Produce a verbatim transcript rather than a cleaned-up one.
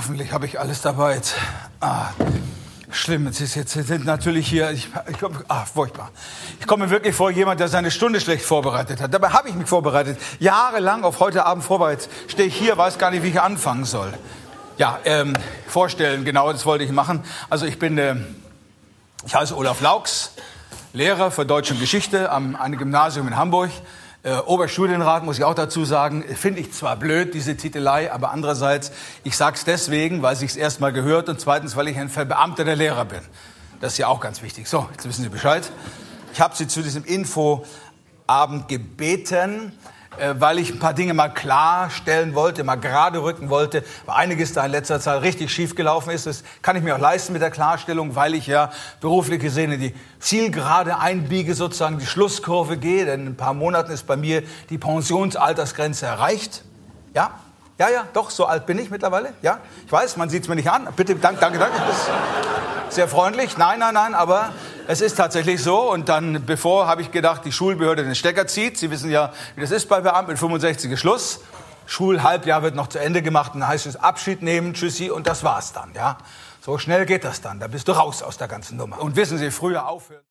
Hoffentlich habe ich alles dabei. Jetzt. Ah, schlimm, es ist jetzt sind natürlich hier, ich, ich, ah, furchtbar. Ich komme mir wirklich vor, jemand, der seine Stunde schlecht vorbereitet hat. Dabei habe ich mich vorbereitet. Jahrelang auf heute Abend vorbereitet. Stehe ich hier, weiß gar nicht, wie ich anfangen soll. Ja, ähm, vorstellen, genau, das wollte ich machen. Also ich bin, äh, ich heiße Olaf Laux, Lehrer für Deutsch und Geschichte am einem Gymnasium in Hamburg. Äh, Oberstudienrat, muss ich auch dazu sagen, finde ich zwar blöd, diese Titelei, aber andererseits, ich sage es deswegen, weil ich es erst mal gehört und zweitens, weil ich ein verbeamteter Lehrer bin. Das ist ja auch ganz wichtig. So, jetzt wissen Sie Bescheid. Ich habe Sie zu diesem Infoabend gebeten, äh, weil ich ein paar Dinge mal klarstellen wollte, mal gerade rücken wollte, weil einiges da in letzter Zeit richtig schief gelaufen ist. Das kann ich mir auch leisten mit der Klarstellung, weil ich ja beruflich gesehen in die Zielgerade einbiege, sozusagen die Schlusskurve gehe. Denn in ein paar Monaten ist bei mir die Pensionsaltersgrenze erreicht. Ja? Ja, ja, doch, so alt bin ich mittlerweile. Ja, ich weiß, man sieht es mir nicht an. Bitte, danke, danke, danke. Das ist sehr freundlich. Nein, nein, nein, aber es ist tatsächlich so. Und dann, bevor, habe ich gedacht, die Schulbehörde den Stecker zieht. Sie wissen ja, wie das ist bei Beamten. Mit fünfundsechzig ist Schluss. Schulhalbjahr wird noch zu Ende gemacht. Und dann heißt es Abschied nehmen, tschüssi, und das war's dann. Ja, so schnell geht das dann. Da bist du raus aus der ganzen Nummer. Und wissen Sie, früher aufhören.